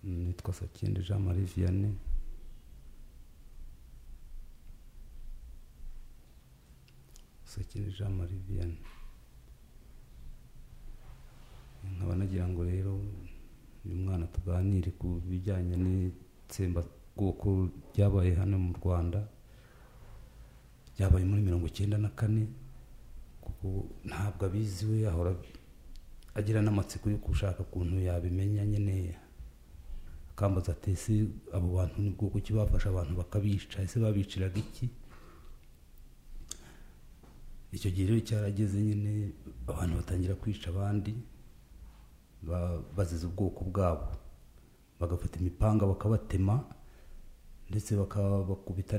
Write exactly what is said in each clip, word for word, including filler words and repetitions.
nitwa Sakindi Jean Marie Vianney. Sakindi Jean Marie Vianney. Nkaba nagira ngo rero uyu mwana tuganire ku bijyanye n'itsemba bwoko ryabaye hano mu Rwanda, ryabaye muri mirongo icyenda na kane, kuko ntabwo abizi we, ahora agira n'amatsiko yo gushaka ukuntu yabimenya nyine, akambaza ati ese abo bantu ni bwoko ki bafasha abantu bakabica, ese babiciraga iki? Icyo gihe rero cyarageze nyine abantu batangira kwica abandi bazize ubwoko bwabo, bagafata imipanga bakabatema ndetse bakabakubita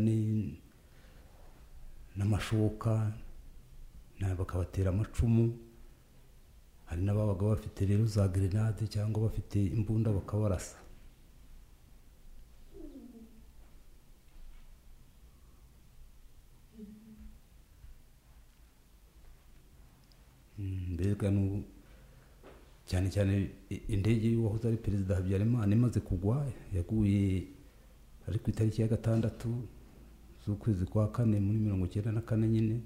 n'amashoka, bakabatera amacumu. Hari n'ababaga bafite rero za grenade cyangwa bafite imbunda bakabarasa. Mbega cyane cyane indege y'uwahoze ari perezida Habyarimana imaze kugwa, yaguye ari ku itariki ya gatandatu z'ukwezi kwa kane muri mirongo icyenda na kane nyine,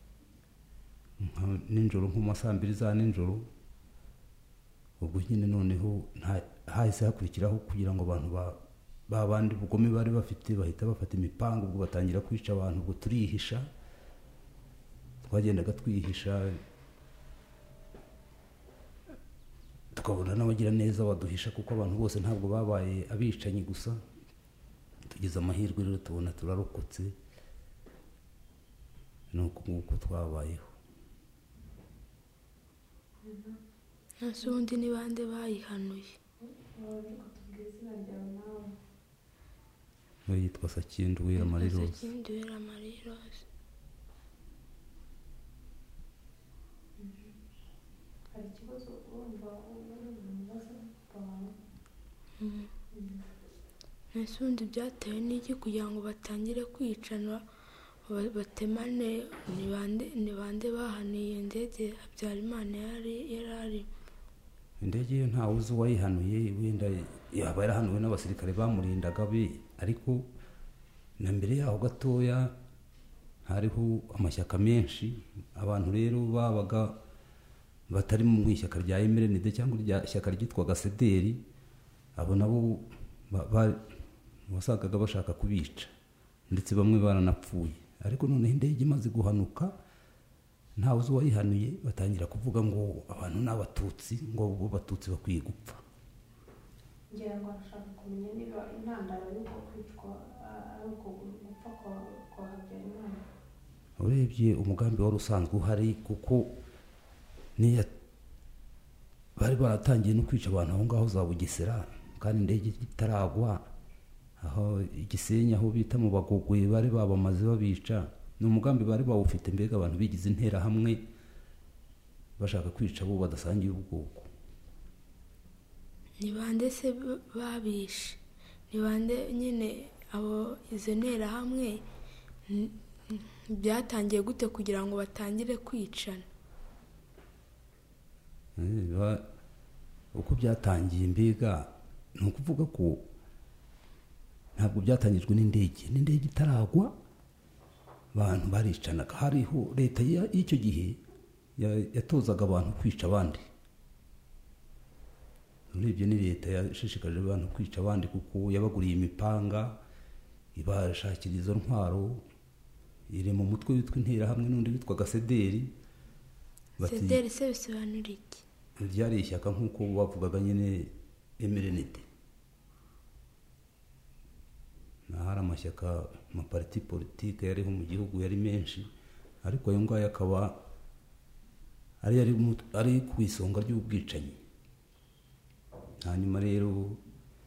ninjoro nko mu masaa mbiri za ninjoro. Ubwo nyine noneho hahise hakurikiraho kugira ngo abantu ba bandi bugome bari bafite bahita bafata imipanga, ubwo batangira kwica abantu. Ubwo turihisha, twagendaga twihisha, tukabona n'abagira neza baduhisha, kuko abantu bose ntabwo babaye abicanyi gusa. Tugize amahirwe rero tubona turarokotse, nuko nguko twabayeho. Nase ubundi ni bande bayihanuye? We yitwa Sakindi Uwera Marie Rose. Sakindi Uwera Marie Rose. Hari ikibazo urumva umubaza bawe? Nase ubundi byatewe n'iki kugira ngo batangire kwicana batemane? Ni bande bahaniye indege Habyarimana yari yarari? Indege yo ntawe uzi uwayihanuye, wenda yaba yarahanuwe n'abasirikare bamurindaga be, ariko na mbere yaho gatoya hariho amashyaka menshi. Abantu rero babaga batari mu ishyaka rya M R N D cyangwa rya shyaka ryitwaga C D R, abo nabo wasagaga bashaka kubica, ndetse bamwe baranapfuye. Ariko noneho indege imaze guhanuka ntawe uzi uwayihanuye, batangira kuvuga ngo abantu ni abatutsi, ngo bo batutsi bakwiye gupfa. Ngira ngo arashaka kumenya niba intandaro y'uko kwicwa ari uko gupfa kwa Habyarimana. Urebye umugambi wari usanzwe uhari, kuko niya bari baratangiye no kwica abantu aho ngaho za Bugesera, kandi indege itaragwa aho Igisenyi aho bita mu Bagogwe bari babamaze babica. Ni umugambi bari bawufite, mbega abantu bigize intera hamwe bashaka kwica abo badasangiye ubwoko. Ni bande se babishe? Ni bande nyine abo izo ntera hamwe? Byatangiye gute kugira ngo batangire kwicana? Uko byatangiye mbega ni ukuvuga ko ntabwo byatangijwe n'indege. N'indege itaragwa abantu baricanaga. Hariho leta y'icyo gihe yatozaga abantu kwica abandi. Urebye ni leta yashishikaje abantu kwica abandi, kuko yabaguriye imipanga, ibashakira izo ntwaro. Iri mu mutwe witwa intera hamwe n'undi witwaga C D R. C D R se bisobanura iki? Ryari ishyaka nk'uko bavugaga nyine M R N D. Nahari amashyaka, amapariti politike yariho mu gihugu yari menshi, ariko ayo ngayo akaba ari ari ku isonga ry'ubwicanyi. Hanyuma rero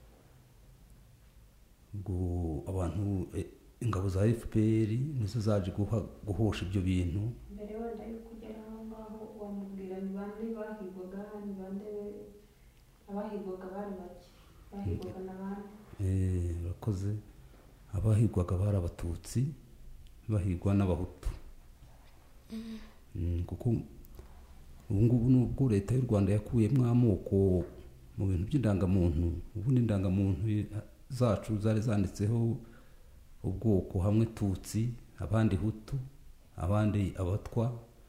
ubwo abantu, ingabo za F P R nizo zaje guhosha ibyo bintu. Mbere wenda yo kugera aho ngaho wamubwira ni bande bahigwaga? Ni bande abahigwaga? Bari bake bahigwaga na bande? Eh, urakoze. Abahigwaga bari abatutsi, bahigwa n'abahutu. Kuko ubu ngubu nubwo leta y'u Rwanda yakuyemo amoko mu bintu by'indangamuntu ubundi indangamuntu zacu zari zanditseho ubwoko hamwe tutsi abandi hutu abandi abatwa.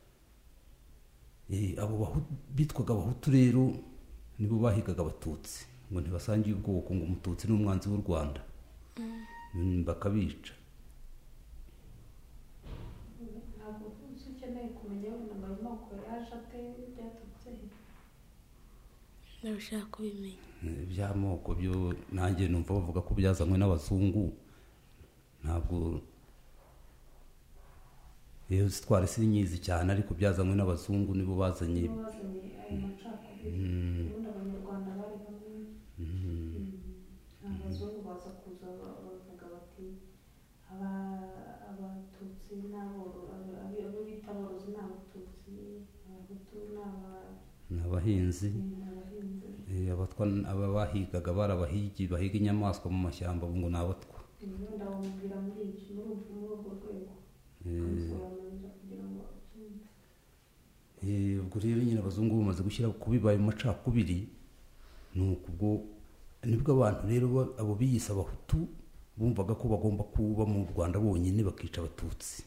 Eh, abo Bahu- bitwaga abahutu rero nibo bahigaga abatutsi ngo ntibasangiye ubwoko ngo umututsi ni umwanzi w'u Rwanda. Mm, bakabica. ntabwo uzi ukeneye kumenya wenda ngo ayo moko yaje ate byaturutse he. ndabishaka kubimenya. Eh, by'amoko byo nanjye numva bavuga ko byazanywe n'abazungu ntabwo iyo twari sinyizi cyane ariko byazanywe n'abazungu nibo bazanye. nibo bazanye ayo macakubiri Mm. ubundi abanyarwanda bari hamwe. Mm. Mm. abazungu baza kuza ba- bavuga bati aba- abatutsi n'aboro abo- abo abo bita aborozi ni abatutsi abahutu ni aba- ni abahinzi. ni abahinzi. Eh, abatwa aba bahigaga barabahigi bahiga inyamaswa mu mashyamba ubu ngo ni abatwa. wenda bamubwira muri iki muri ubwo muri urwo rwego Eh, akamusobanurira kugira ngo abyumve. eh, ubwo rero nyine abazungu bamaze gushyira kubibaye mu macakubiri ni ubwo nibwo abantu rero ba- abo biyise abahutu bumvaga ko bagomba kuba mu Rwanda bonyine bakica abatutsi.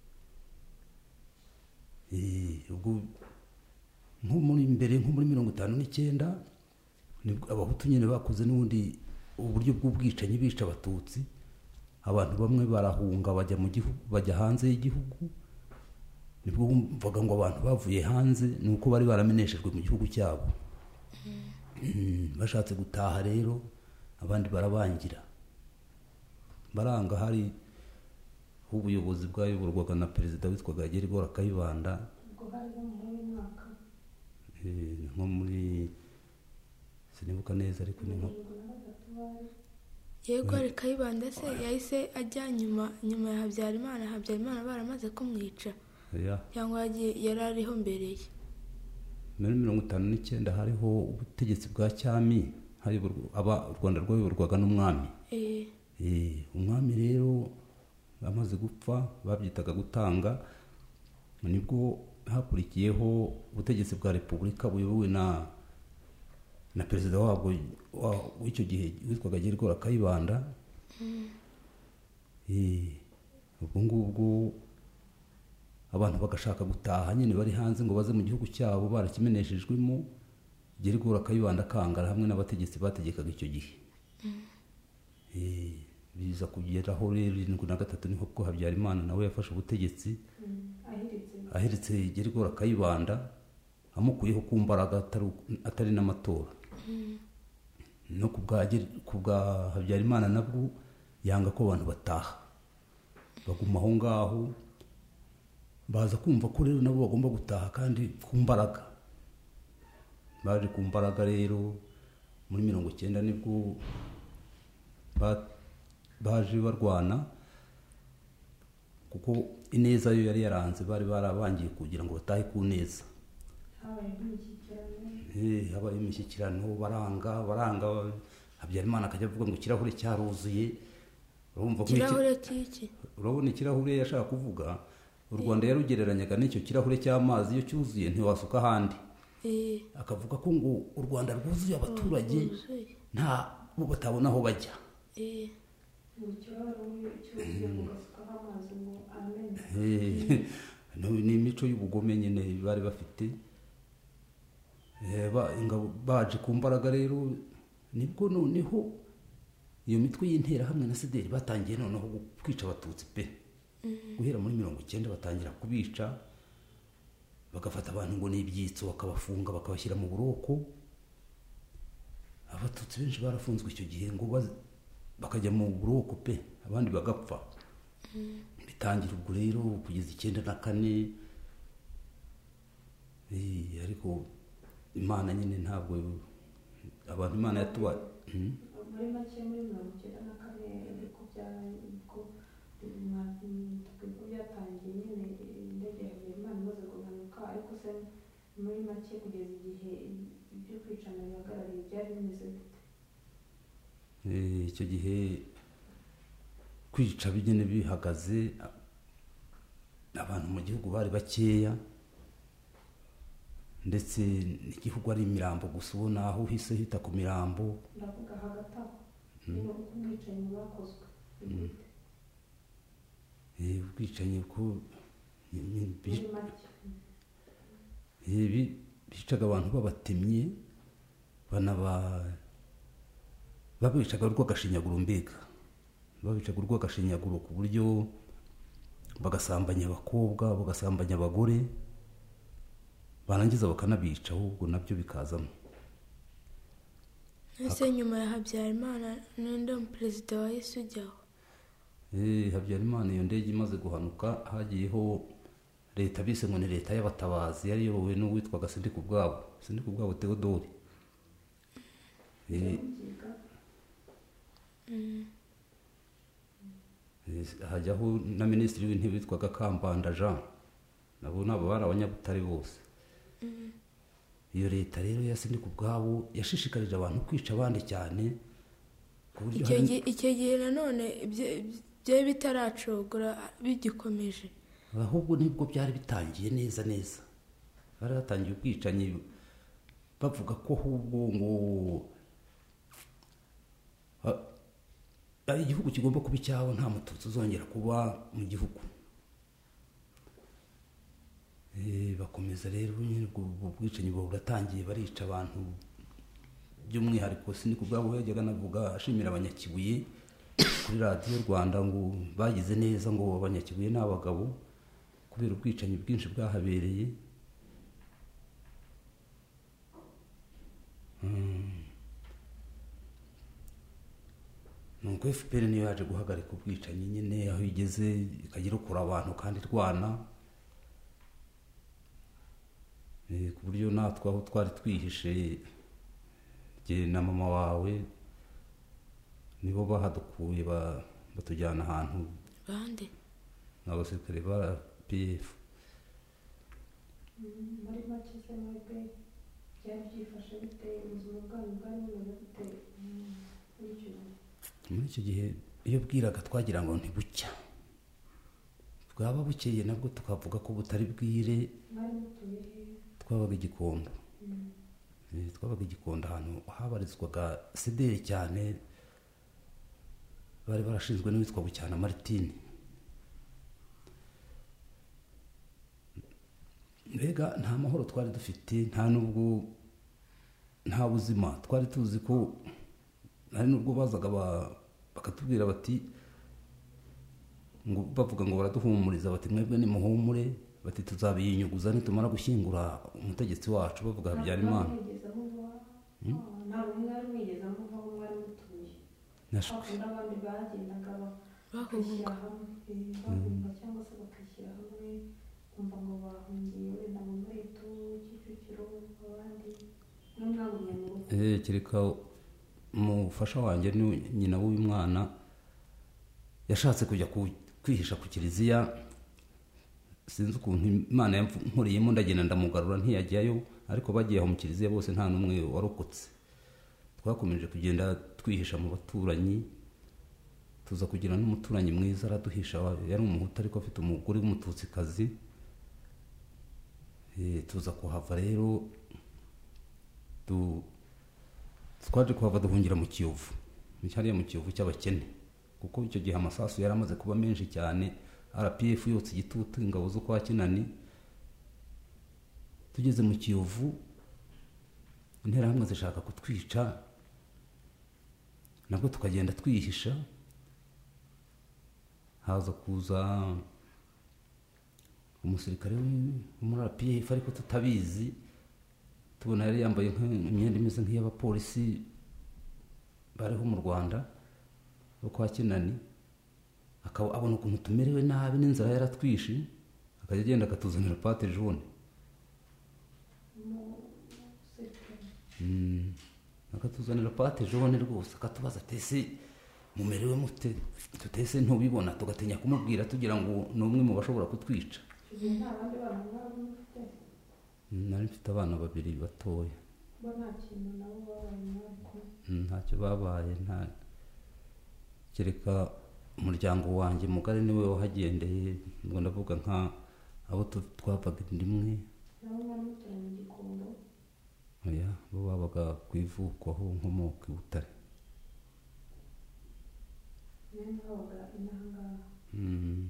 Eh, ubwo nko muri mbere nko muri mirongo itanu n'icyenda nibwo abahutu nyine bakoze n'ubundi uburyo bw'ubwicanyi bica abatutsi. Abantu bamwe barahunga bajya mu gihugu bajya hanze y'igihugu. Nibwo bumvaga ngo abantu bavuye hanze ni uko bari barameneshejwe mu gihugu cyabo. Mm, bashatse gutaha rero abandi barabangira baranga. Hari ubuyobozi bwayoborwaga na perezida witwaga Gerigora Kayibanda. ubwo hari nko mu wuhe mwaka Eh, nko muri sinibuka neza ariko ni nko mirongo na gatatu bari yego ari Kayibanda se yahise ajya nyuma nyuma ya Habyarimana. Habyarimana baramaze kumwica ya cyangwa yagiye yari ariho mbere ye. muri mirongo itanu n'icyenda hariho ubutegetsi bwa cyami hayoborwa aba u Rwanda rwayoborwaga n'umwami. Eh, Eh, umwami rero amaze gupfa babyitaga gutanga. Nibwo hakurikiyeho ubutegetsi bwa repubulika buyobowe na na perezida wabwo wa- w'icyo gihe witwaga Gerigora Kayibanda. Eh, ubwo ngubwo abantu bagashaka gutaha nyine bari hanze ngo baze mu gihugu cyabo barakimeneshejwemo. Gerigora Kayibanda akangara hamwe n'abategetsi bategekaga icyo gihe. Eh, biza kugeraho rero irindwi na gatatu niho bwo Habyarimana nawe yafashe ubutegetsi Mm. ahiritse aheretse Gerigora Kayibanda amukuyeho ku mbaraga atari atari n'amatora. No ku bwa Geri- ku bwa Habyarimana nabwo yanga ko abantu bataha baguma aho ngaho. Baza kumva ko rero nabo bagomba gutaha kandi ku mbaraga. Baje ku mbaraga rero muri mirongo icyenda nibwo ba- baje barwana kuko ineza yo yari yaranze bari barabangiye kugira ngo batahe ku neza. habaye nk'imishyikirano. Eh, habaye imishyikirano baranga baranga Habyarimana akajya avuga ngo ikirahure cyaruzuye. Urumva ko iki- ikirahure cy'iki? urabona ikirahure yashaka kuvuga u Rwanda yarugereranyaga n'icyo kirahure cy'amazi iyo cyuzuye ntiwasuka ahandi. Eh, Akavuga ko ngo u Rwanda rwuzuye abaturage wuzuye. nta bo batabona aho bajya. Eh, mu kirahure cyuzuye mugasukaho amazi ngo amene. Eh, no- ni imico y'ubugome nyine bari bafite. Eh, ba- ingabo baje ku mbaraga rero nibwo noneho iyo mitwe y'interahamwe na sederi batangiye noneho kwica abatutsi pe. Guhera muri mirongo icyenda batangira kubica bagafata abantu ngo ni ibyitso bakabafunga bakabashyira mu buroko. Abatutsi benshi barafunzwe icyo gihe ngo baz- bakajya mu buroko pe abandi bagapfa. Bitangira ubwo rero kugeza icyenda na kane. Eh, ariko Imana nyine ntabwo abantu Imana yatuba. Hmm? muri make muri mirongo icyenda na kane ariko byariko byatangiye nyine indege ya Habyarimana imaze kuganuka. Ariko se muri make kugeza igihe ibyo kwicana bihagarariye byari bimeze bite? Eh, icyo gihe kwica bigene bihagaze abantu mu gihugu bari bakeya. ndetse n'igihugu ari imirambo gusa ubona aho uhise hita ku mirambo. ndavuga hagati aho niba uko ubwicanyi bwakozwe eh ubwicanyi ko muri make eh bicaga abantu babatemye banaba babicaga urw'agashinyaguro mbega babicaga urw'agashinyaguro ku buryo bagasambanya abakobwa bagasambanya abagore barangiza bakanabica ahubwo nabyo bikazamo. ese nyuma ya Habyarimana ninde perezida wa Yesu ujyaho? eh Habyarimana iyo ndege imaze guhanuka hagiyeho leta bise ngo ni leta y'abatabazi yari yowe n'uwitwaga Sindikubwabo Sindikubwabo Theodore. eh hajyaho na minisitiri w'intebe witwaga Kambanda Jean nabo nabo bari abanyabutare bose. iyo leta rero ya Sindikubwabo yashishikarije abantu kwica abandi cyane ku buryo icyo gihe nanone byari bitaracogora bigikomeje, ahubwo nibwo byari bitangiye neza neza bari batangiye ubwicanyi bavuga ko ahubwo ngo ari igihugu kigomba kuba icyaho nta mututsi uzongera kuba mu gihugu. eh bakomeza rero ubwo bwicanyi buratangiye barica abantu by'umwihariko Sindikubwabo yajyaga navuga ashimira abanyakibuye kuri radiyo Rwanda ngo bagize neza ngo abanyakibuye n'abagabo kubera ubwicanyi bwinshi bwahabereye. nuko F P R niyo yaje guhagarika ubwicanyi nyine aho igeze ikagira ukura abantu kandi irwana eh ku buryo natwe aho twari twihishe je na mama wawe nibo bahadukuye batujyana ahantu bande n'abasirikare ba P F. muri make se mwebwe byari byifashe bite ubuzima bwanyu bwari bumeze bute muri icyo gihe? muri icyo gihe iyo bwiraga twagira ngo ntibucya bwaba bukeye nabwo tukavuga ko butari bwire. twabaga Igikondo twabaga Igikondo ahantu habarizwaga Sederi cyane bari barashinzwe n'uwitwa Bucyana Martine. mbega nta mahoro twari dufite nta nubwo nta buzima twari tuzi ko hari nubwo bazaga bakatubwira bati ngo bavuga ngo baraduhumuriza bati mwebwe ni muhumure bati tuzabiyinyuguza nitumara gushyingura umutegetsi wacu bavuga Habyarimana. n'abandi bagendaga bakishyira hamwe cyangwa se bakishyira hamwe kumva ngo bahungiye wenda mu Mweto Kicukiro abandi n'umwagumye mu rugo. eh kireka umufasha wanjye ni nyina w'uyu mwana yashatse kujya kwihisha ku kiliziya sinzi ukuntu Imana yankuriyemo ndagenda ndamugarura ntiyajyayo ariko bagiye aho mu kiliziya bose nta numwe warokotse. twakomeje kugenda twihisha mu baturanyi tuza kugira n'umuturanyi mwiza araduhisha yari umuhutu ariko afite umugore w'umututsikazi. eh tuza kuhava rero tu twaje kuhava duhungira mu Kiyovu mu cyariya mu Kiyovu cy'abakene kuko icyo gihe amasasu yari amaze kuba menshi cyane R P F yotse igitutu ingabo zo kwa Kinani. tugeze mu Kiyovu intera hamwe zishaka kutwica nabwo tukagenda twihisha haza kuza umusirikare muri R P F ariko tutabizi tubona yari yambaye imyenda imeze nk'iy'abapolisi bariho mu Rwanda bo kwa Kinani akaba abona ukuntu tumerewe nabi n'inzara yaratwishe akajya agenda akatuzanira pate jaune. mm akatuzanira pate jaune rwose akatubaza tese mumerewe mute tutese ntubibona tugatinya kumubwira tugira ngo n'umwe mu bashobora kutwica. nari mfite abana babiri batoya ntacyo babaye nta kereka umuryango wanjye mugari niwe wahagendeye ngo ndavuga nka abo twavaga indimwe bo babaga ku ivuko aho nkomoka i Butare. niyo mwabaga inahangaha. Mm.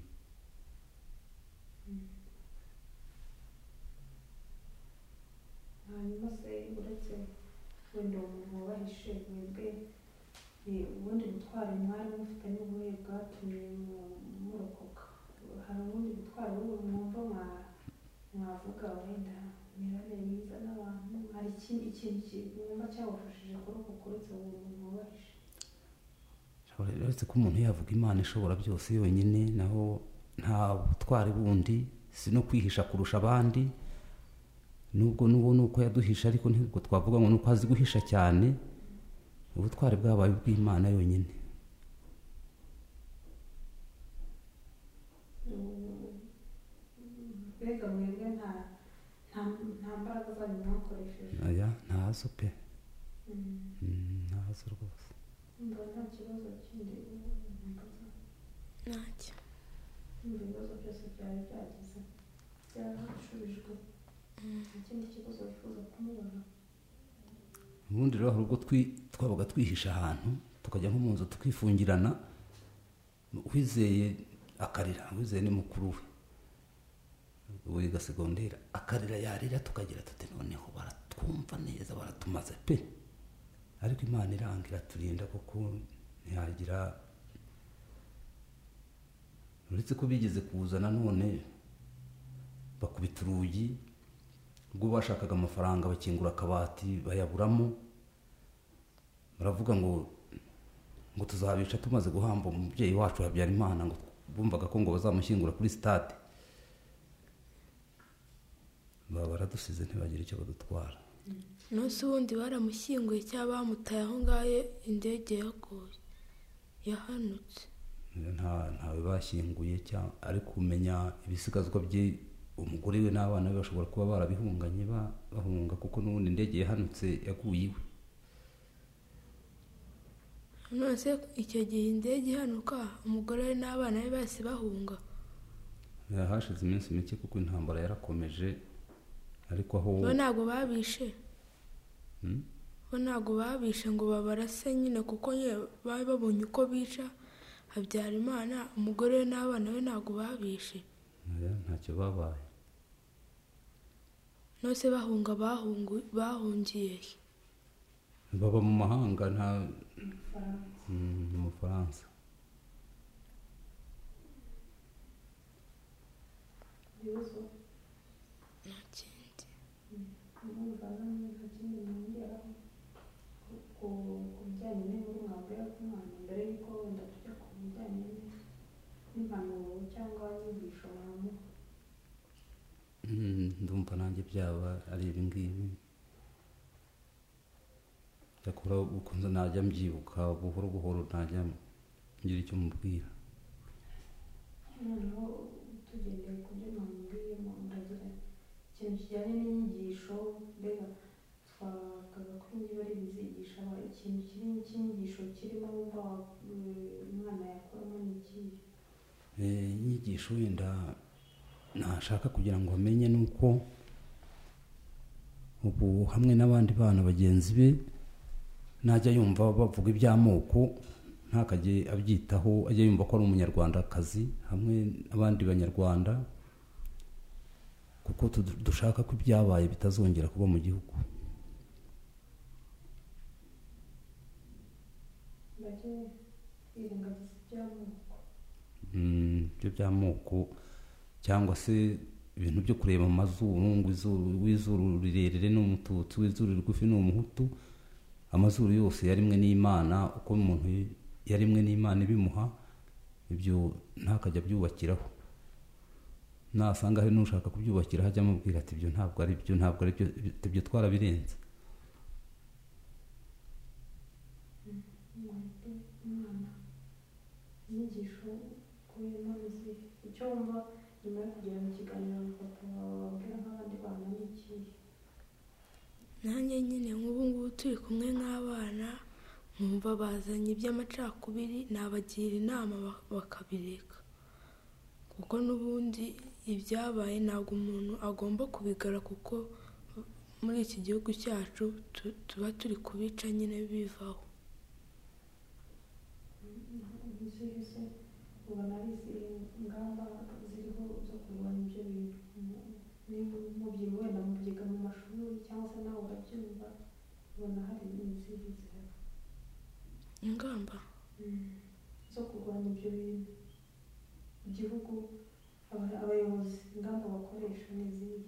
hanyuma se uretse wenda umuntu wabahishe mwebwe ubundi butwari mwari mufite n'ubuhe bwatumye murokoka? hari ubundi butwari mwumva mwavuga wenda mirare myiza n'abantu, hari ikindi kintu mwumva cyabafashije kurokoka uretse uwo muntu wabahishe? uretse ko umuntu yavuga Imana ishobora byose yonyine, naho nta butwari bundi, si no kwihisha kurusha abandi, nubwo nubo nuko yaduhisha ariko ntabwo twavuga ngo nuko azi guhisha cyane. ubutwari bwabaye ubw'Imana yonyine. mbega mwebwe nta nta mbaraga zanyu mwakoresheje? aya ntazo pe, ntazo rwose. Umva nta kibazo kindi mbaza? ntacyo. Umva ibibazo byose byari byagize byarashubijwe. ikindi kibazo wifuza kumubona? ubundi rero hari ubwo twabaga twihisha ahantu tukajya nko mu nzu tukifungirana, wizeye akarira, wizeye ni mukuru we wiga segonderi akarira yarira, tukagira tuti noneho baratwumva neza baratumaze pe, ariko Imana iranga iraturinda kuko ntiyagira. uretse ko bigeze kuzana none bakubita urugi, ubwo bashakaga amafaranga bakingura akabati bayaburamo, baravuga ngo ngo tuzabica tumaze guhamba umubyeyi wacu Habyarimana, ngo bumvaga ko ngo bazamushyingura kuri stade. baba baradusize ntibagira icyo badutwara. nose ubundi baramushyinguye cyangwa bamutaye aho ngaho indege yaguye yahanutse? nta ntawe bashyinguye cyangwa ariko kumenya ibisigazwa bye, umugore we n'abana be bashobora kuba barabihunganye bahunga, kuko n'ubundi indege yahanutse yaguye iwe. nose icyo gihe indege ihanuka umugore we n'abana be bose bahunga? hashize iminsi mike kuko intambara yarakomeje, ariko aho bo ntabwo babishe. bo ntabwo babishe ngo babarase nyine, kuko bari babonye uko bica Habyarimana, umugore we n'abana be ntabwo babishe. ntacyo babaye. nose bahunga bahungiye he? baba mu mahanga, nta mu Bufaransa. ibibazo nta kindi. numva namwe nta kindi mwongeraho ku bijyanye n'inkuru mwabwira ku mwana mbere y'uko wenda tujya ku bijyanye n'impanuro cyangwa inyigisho mwamuha? ndumva nanjye byaba ari ibi ngibi, cyakora ukunze najya mbyibuka buhoro buhoro, najya ngira icyo mubwira. noneho tugendeye ku byo mwambwiyemo, muragira ikintu kijyanye n'inyigisho, mbega twakaga ko niba ari bizigisha ikintu kirimo cy'inyigisho kirimo wumva umwana yakuramo ni ikihe? inyigisho wenda nashaka kugira ngo amenye nuko ubu hamwe n'abandi bana bagenzi be najya yumva bavuga iby'amoko ntakajye abyitaho, ajya yumva ko ari umunyarwandakazi hamwe n'abandi banyarwanda, kuko dushaka ko ibyabaye bitazongera kuba mu gihugu. ibyo by'amoko cyangwa se ibintu byo kureba amazuru, ngo w'izuru rirerire ni umututsi, w'izuru rigufi ni umuhutu. amazuru yose yarimwe n'Imana, uko umuntu yarimwe n'Imana ibimuha, ibyo ntakajya byubakiraho. nasanga hari n'ushaka kubyubakira hajya amubwira ati ibyo ntabwo ari byo, ntabwo ari byo, ibyo twarabirenze. inyigisho kubera izi icyo wumva nyuma yo kugera mu kiganiro papa wabwira nk'abandi bana ni ikihe? nanjye nyine nk'ubu ngubu turi kumwe nk'abana, nkumva bazanye iby'amacakubiri, nabagira inama bakabireka, kuko n'ubundi ibyabaye ntabwo umuntu agomba kubigara, kuko muri iki gihugu cyacu tu- tuba turi kubica nyine bivaho. izihe se ubona ari izihe ngamba ziriho zo kurwanya ibyo bintu? niba mubyiga wenda mubyiga mu mashuri cyangwa se nawe urabyumva, ubona hari izihe zihari Ingamba zo kurwanya ibyo bintu? Igihugu, aba- abayobozi, ingamba bakoresha ni izihe?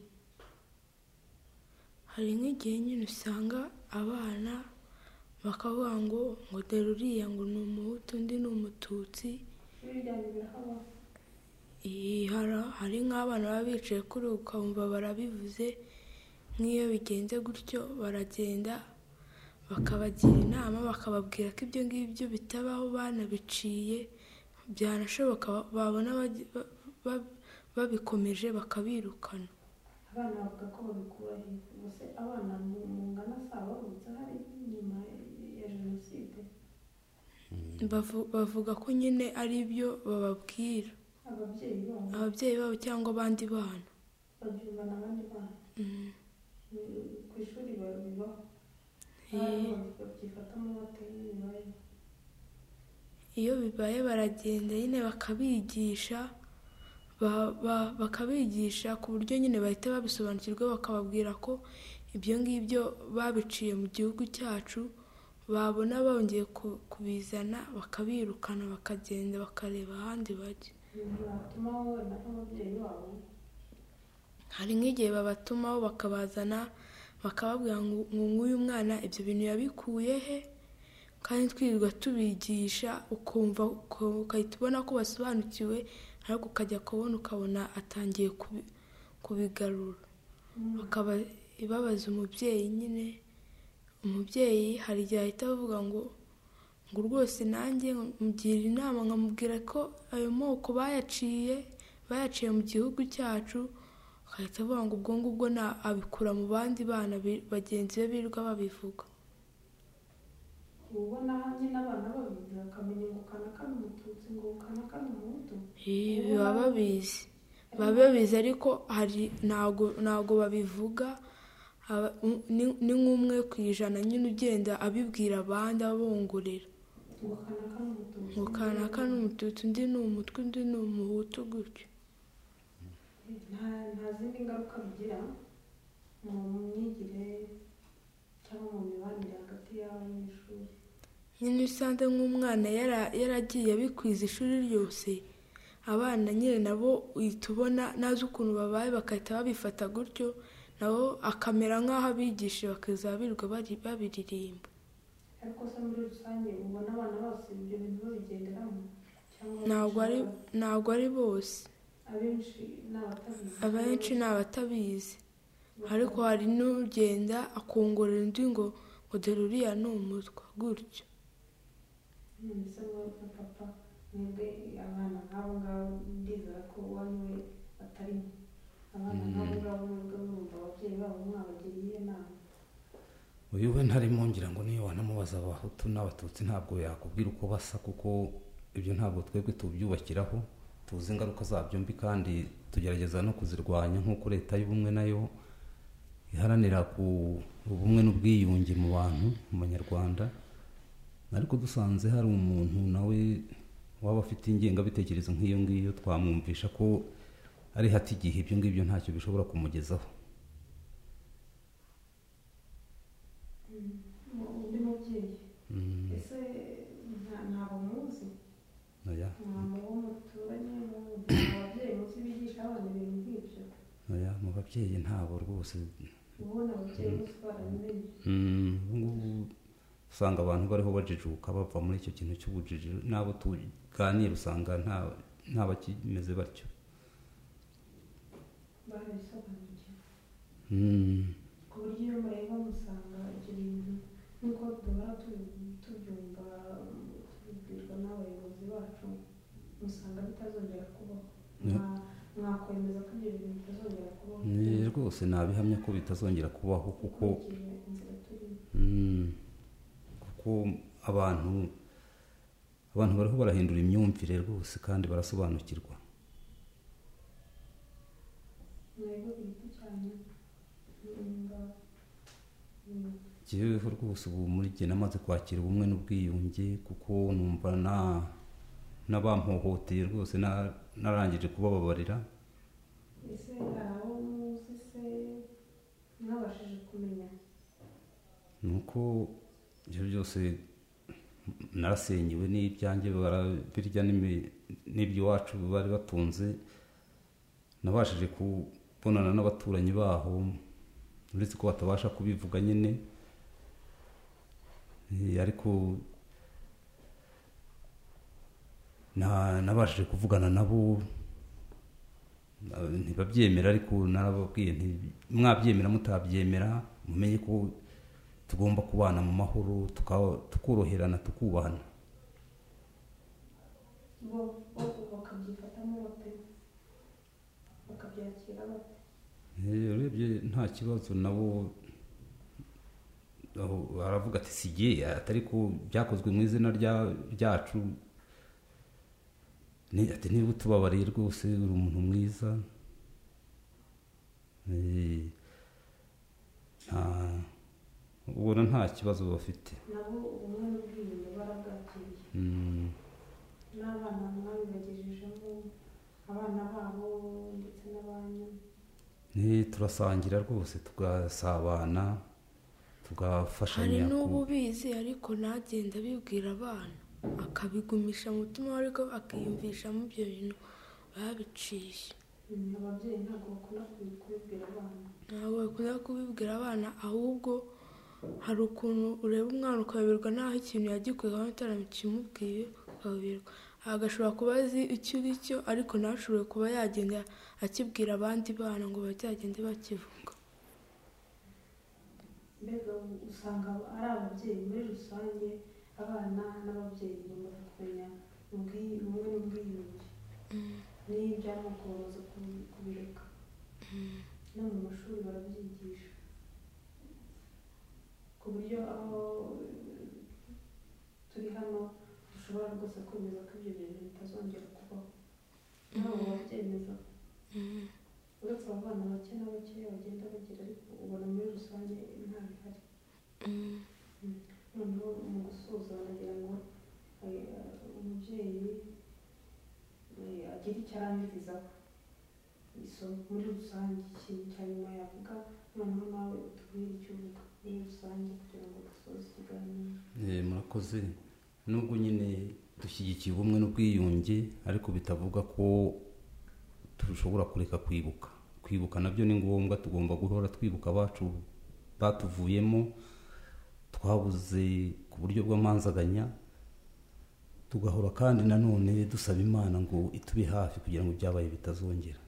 hari nk'igihe nyine usanga abana bakavuga ngo ngo dore uriya ngo ni umuhutu undi ni umututsi. Ibi byanyu birahaba? Iyi hara- hari nk'abana baba bicaye kuri ubu ukumva barabivuze, nk'iyo bigenze gutyo baragenda bakabagira inama bakababwira ko ibyo ngibyo bitabaho banabiciye, byanashoboka babona bagi- ba- ba- babikomeje bakabirukana. Abana bavuga ko babikura he? Ubuse abana mu mu ngana zabo bavutse hari nyuma ya jenoside? Bavu- bavuga ko nyine ari byo bababwira Ababyeyi babo ababyeyi babo cyangwa abandi bana. babyumva n'abandi bana Mm. Ni- ku ishuri babibaho? Eh. Abana babyifatamo bate iyo bibaye? Iyo bibaye baragenda nyine bakabigisha ba- ba- bakabigisha ku buryo nyine bahita babisobanukirwa, bakababwira ko ibyo ngibyo babiciye mu gihugu cyacu, babona bongeye ku- kubizana bakabirukana bakagenda bakareba ahandi bajya. Ibintu batuma wowe na n'ababyeyi babo? Hari nk'igihe babatumaho bakabazana bakababwira ngo ngo nk'uyu mwana ibyo bintu yabikuye he, kandi twirirwa tubigisha ukumva uko- ugahita ubona ko basobanukiwe, ariko ukajya kubona ukabona atangiye kubi- kubigarura. Bakaba ibabaza umubyeyi nyine, umubyeyi hari igihe ahita avuga ngo ngo rwose nanjye mugira inama nkamubwira ko ayo moko bayaciye bayaciye mu gihugu cyacu, agahita avuga ngo ubwo ngubwo na abikura mu bandi bana bi- bagenzi be birirwa babivuga. Uba ubona nyine abana babizi bakamenya ngo kanaka ni umututsi ngo kanaka ni umuhutu? Ibi baba babizi baba babizi ariko hari ntago ntago babivuga. Aba- ni ni nk'umwe ku ijana nyine ugenda abibwira abandi abongorera ngo kanaka ni umututsi ngo kanaka ni umututsi undi ni umutwe undi ni umuhutu gutyo. nta nta zindi ngaruka bigira mu myigire cyangwa mu mibanire hagati y'abanyeshuri? Nyine usanze nk'umwana yara- yaragiye abikwiza ishuri ryose, abana nyine nabo uhita ubona nazi ukuntu babaye bagahita babifata gutyo, nabo akamera nk'aho abigisha bakazaba birirwa bari- babiririmba. Ariko se muri rusange ubona abana bose ibyo bintu babigenderamo cyangwa Ntabwo ari ntabwo ari bose, abenshi ni abatabizi? abenshi ni abatabizi, ariko hari n'ugenda akongorera undi ngo ngo dore uriya ni umutwa gutyo. Mbese wowe nka papa, mwebwe abana nk'abo ngabo ndizera ko uwanyu we batarimo. Abana nk'abo ngabo mwebwe murumva ababyeyi babo mwabagiriye inama? uyu we ntarimo, ngira ngo niyo wanamubaza abahutu n'abatutsi ntabwo yakubwira uko basa, kuko ibyo ntabwo twebwe tubyubakiraho, tuzi ingaruka zabyo mbi kandi tugerageza no kuzirwanya, nk'uko leta y'ubumwe nayo iharanira ku ubumwe n'ubwiyunge mu bantu mu banyarwanda. Ariko dusanze hari umuntu nawe waba afite ingengabitekerezo nk'iyo ngiyo, twamwumvisha ko ari hati igihe ibyo ngibyo ntacyo bishobora kumugezaho. Undi mubyeyi Mm, ese nta- ntabwo muzi? oya, Nta mubo muturanye muzi ababyeyi muzi bigisha abana ibintu nk'ibyo? oya, mu babyeyi ntabo rwose. Ubona ababyeyi bose barabimenye? Mm, ubu ngubu usanga abantu bariho bajijuka bava muri icyo kintu cy'ubujiji, n'abo tuganira usanga nta nta bakimeze batyo. Barabisobanukiwe Mm, ku buryo iyo mureba musanga ibyo bintu nk'uko duhora tubi- tubyumva tubibwirwa n'abayobozi bacu, musanga bitazongera kubaho? Mwa- mwakwemeza ko ibyo bintu bitazongera kubaho? ni rwose nabihamya ko bitazongera kubaho, kuko Ukurikije inzira turimo. mm, kuko abantu abantu bariho barahindura imyumvire rwose kandi barasobanukirwa. Mwebwe ku giti cyanyu mwumva njyeweho rwose ubu muri jye namaze kwakira ubumwe n'ubwiyunge kuko numva na n'abampohoteye rwose na- narangije kubababarira. ese hari abo muzi se mwabashije kumenya? nuko ibyo byose narasenyewe n'ibyanjye barabirya n'imi- n'iby'iwacu bari batunze. Nabashije kubonana n'abaturanyi baho uretse ko batabasha kubivuga nyine. Eh, ariko na- nabashije kuvugana nabo na- ntibabyemera, ariko narababwiye nti mwabyemera mutabyemera mumenye ko tugomba kubana mu mahoro tuka- tukoroherana tukubahana. bo bo bakabyifatamo bate? bakabyakira bate? Eh, urebye nta kibazo nabo aho aravuga ati sigiye atari ko byakozwe mu izina rya- ryacu. Ni ati niba utubabariye rwose uri umuntu mwiza. Eh, nta- ubona nta kibazo bafite. nabo ubumwe n'ubwiyunge barabwakiriye? Mm, n'abana mwabibagejejemo, abana babo ndetse n'abanyu? eh, turasangira rwose tugasabana hari tugafashanya ku- n'ububizi ariko ntagenda abibwira abana akabigumisha mu mutima we, ariko akiyumvishamo ibyo bintu babiciye. Mm, ababyeyi ntabwo bakunda kubi- kubibwira abana. ntabwo bakunda kubibwira abana, ahubwo hari ukuntu ureba umwana ukayoberwa n'aho ikintu yagikuye kandi utaramukimubwiye ukayoberwa. agashobora kuba azi icyo uri cyo ariko ntashobore kuba yagenda akibwira abandi bana ngo bazagende bakivuga. mbega usanga ari ababyeyi muri rusange, abana n'ababyeyi bamaze kumenya ubwi- ubumwe n'ubwiyunge n'iby'amoko bamaze kubi- kubireka. no mu mashuri barabyigisha ku buryo aho turi hano dushobora rwose kwemeza ko ibyo bintu bitazongera kubaho. ntabwo babyemeza uretse aba bana bake na bakeya bagenda bagira, ariko ubona muri rusange nta bihari. noneho mu gusoza banagira ngo eh, umubyeyi eh, agire icyo arangirizaho isomo muri rusange, ikintu cya nyuma yavuga, noneho nawe utubwire icyo uvuga muri rusange kugira ngo dusoze ikiganiro. Eh, murakoze. Nubwo nyine dushyigikiye ubumwe n'ubwiyunge ariko bitavuga ko dushobora kureka kwibuka. Kwibuka nabyo ni ngombwa, tugomba guhora twibuka abacu batuvuyemo twabuze ku buryo bw'amanzaganya, tugahora kandi nanone dusaba Imana ngo itube hafi kugira ngo ibyabaye bitazongera.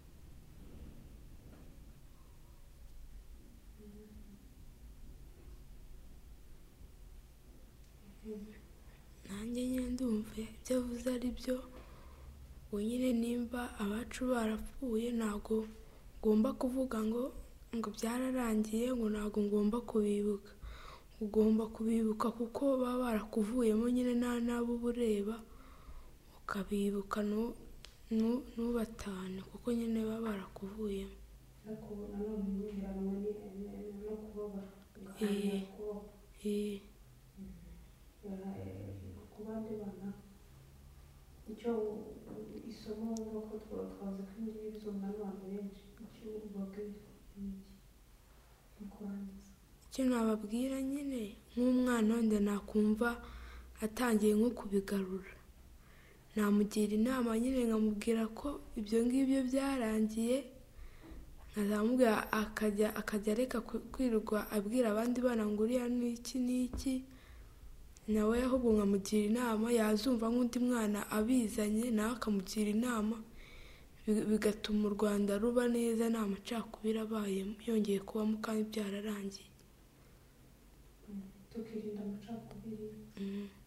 nanjye nyine ndumva ibyo avuze ari byo. ubu nyine nimba abacu barapfuye ntabwo ngomba kuvuga ngo ngo byararangiye, ngo ntabwo ngomba kubibuka. ugomba kubibuka kuko baba barakuvuyemo nyine nta n'abo uba ureba, ukabibuka nu- nu- ntubatane kuko nyine baba barakuvuyemo. ariko nanone ntiheranwe ni- no kubabara Eh. ugaharanira kubaho. Eh, Eh, ku bandi bana icyo isomo wumva ko twa- twaza ko ibingibi bizumva n'abantu benshi, icyo ubabwira ni iki mu kurangiza? icyo nababwira nyine nk'umwana wenda nakumva atangiye nko kubigarura, namugira inama nyine nkamubwira ko ibyo ngibyo byarangiye, nkazamubwira akajya akajya areka ku- kwirirwa abwira abandi bana ngo uriya ni iki n'iki, nawe ahubwo nkamugira inama, yazumva nk'undi mwana abizanye nawe akamugira inama, bi- bigatuma u Rwanda ruba neza nta macakubiri abayemo yongeye kubamo kandi byararangiye. tukirinda amacakubiri. Mm.